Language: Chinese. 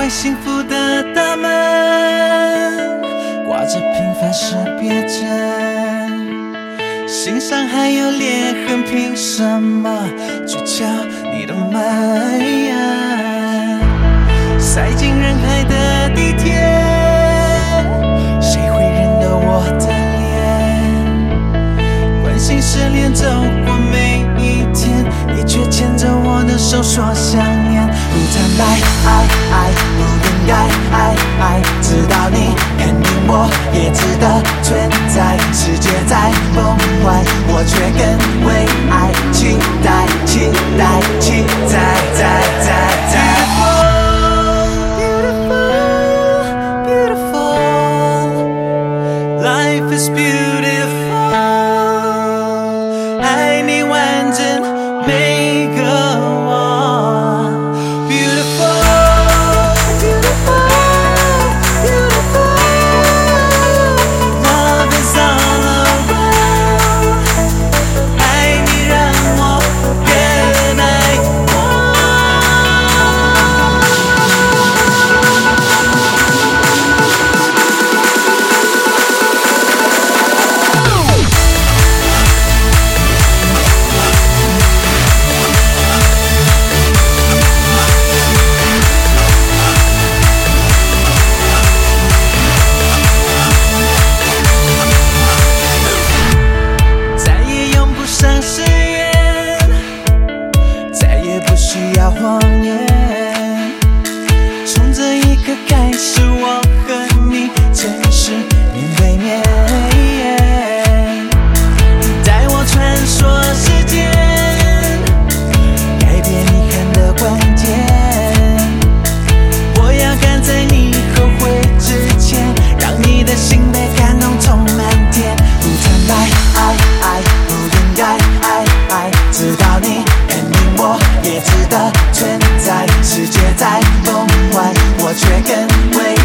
开幸福的大门，挂着平凡识别证，心上还有裂痕，凭什么去敲你的门？塞进人海的地铁，谁会认得我的脸？关心失恋走过每一天，你却牵着我的手说想念。不谈爱爱，不应该爱，直到你肯定我也值得存在。世界在崩坏，我却更为爱期待，期待，期待。Life is beautiful， 爱你完整每个我 ，beautiful， beautiful， beautiful， love is all around， 爱你让我更爱我。谎言，从这一刻开始，我和你正式面对面。带我穿梭时间，改变遗憾的关键。我要赶在你后悔之前，让你的心被感动充满电。不谈爱，不应该爱，直到你肯定我也值得存在。世界在崩坏，我却更为